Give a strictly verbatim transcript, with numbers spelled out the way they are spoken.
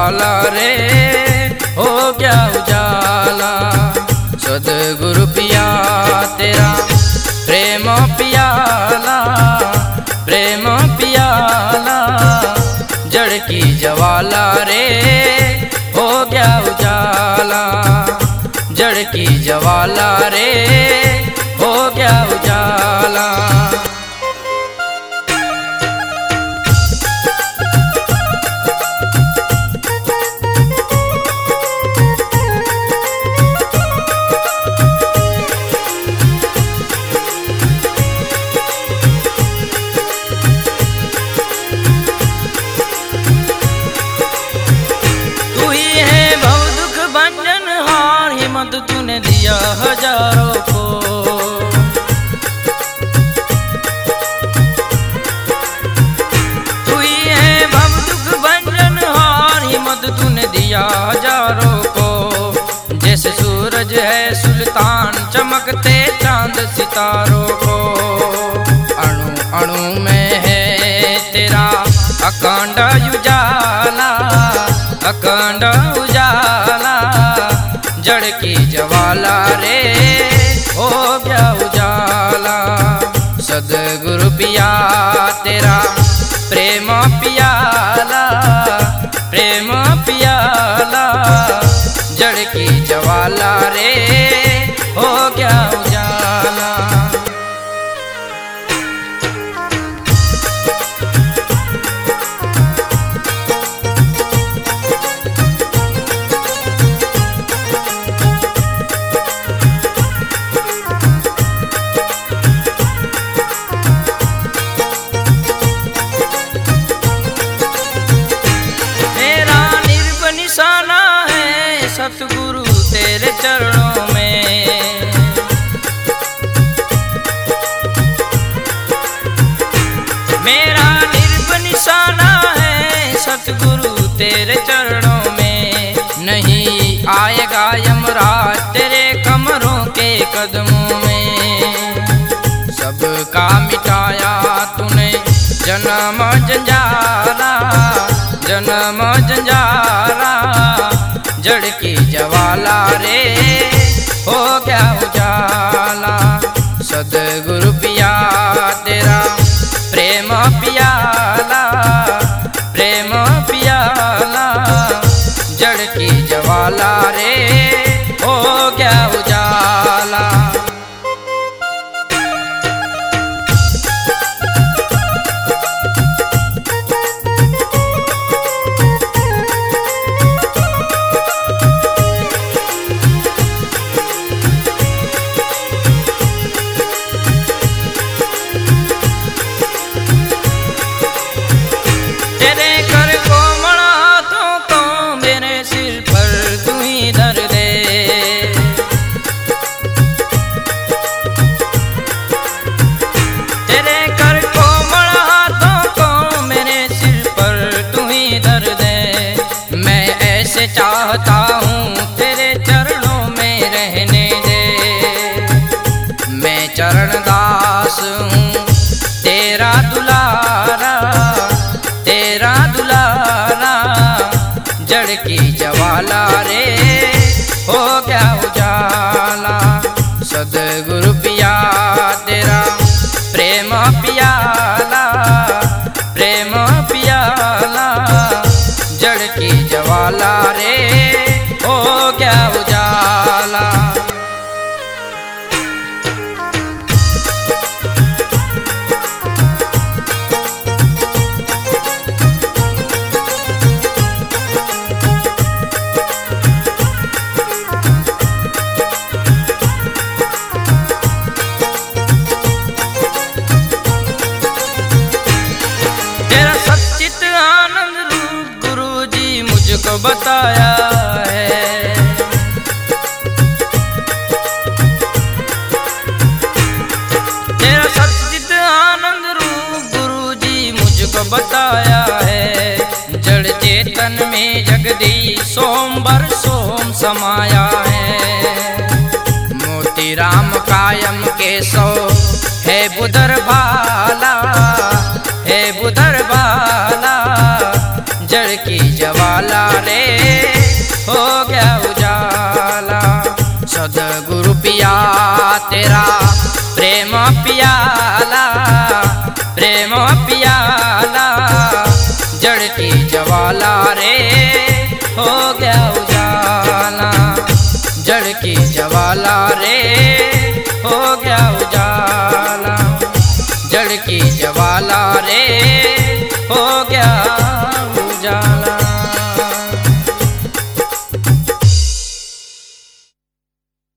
जवाला रे हो गया उजाला। सदगुरु पिया तेरा प्रेम पियाला, प्रेम पियाला जड़ की जवाला रे हो गया उजाला। जड़ की जवाला रे हो गया उजाला। तूने दिया हजारों को, तू ही है भव दुख भंजन हार, हिम्मत तूने दिया हजारों को। जैसे सूरज है सुल्तान चमकते चांद सितारों को, अणु अणु में है तेरा अखंड उजाला, अखंड उजाला। जड़ की जवाला रे हो गया उजाला। सदगुरु पिया तेरा प्रेम पियाला, प्रेम पियाला जड़ की जवाला रे हो गया उजाला। सतगुरु तेरे चरणों में, मेरा निर्भ निशाना है सतगुरु तेरे चरणों में। नहीं आएगा यमराज तेरे कमरों के कदमों में। सबका मिटाया तूने जन्म जंजाला, जन्म जंजाला। जड़ की जवाला रे हो गया उजाला। सदगुरु पिया तेरा प्रेम पियाला, प्रेम पियाला जड़ की जवाला रे हो गया उजाला। चाहता हूँ तेरे चरणों में रहने दे। मैं चरण दास हूँ तेरा दुलारा, तेरा दुलारा। जड़ की जवाला रे हो गया उजाला। सदगुरु पिया तेरा प्रेम पियाला, प्रेम पियाला। जड़ की जवाला रे हो गया उजाला। तेरा सच्चित आनंद रूप गुरु जी मुझको बताया है। तेरा सच्चित आनंद रूप गुरु जी मुझको बताया है। जड़ चेतन में जगदीश सोमवार सोम समाया है। मोती राम कायम केशव है बुधर भाला, है बुधर भाला। जड़ की जवाला रे तेरा प्रेम पियाला, प्रेम पियाला जड़ की ज्वाला रे हो गया उजाला, जड़ की ज्वाला रे हो गया उजाला, जड़ की ज्वाला रे हो गया